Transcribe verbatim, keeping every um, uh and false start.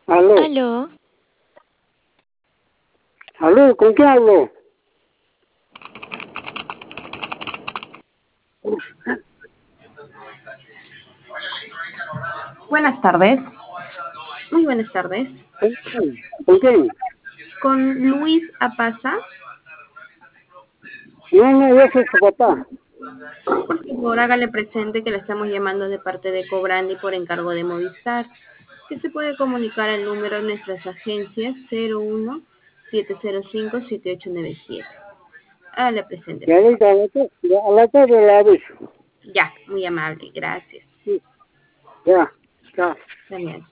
Aló, Aló, aló, ¿con quién hablo? Buenas tardes. Muy buenas tardes. ¿Con quién? ¿Con quién? Con Luis Apaza. No, no, yo soy su papá. Por favor, hágale presente que le estamos llamando de parte de Cobrandi por encargo de Movistar, que se puede comunicar al número de nuestras agencias cero uno siete cero cinco siete ocho nueve siete. Hágale presente, Y por favor. ahorita a la tarde, a la tarde le aviso. Ya, muy amable. Gracias. Sí, ya, chao. Genial.